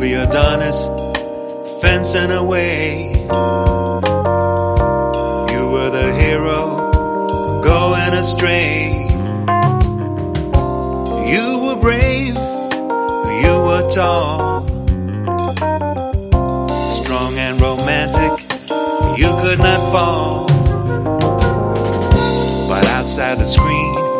movie Adonis, fencing away. You were the hero, going astray. You were brave, you were tall, strong and romantic, you could not fall. But outside the screen,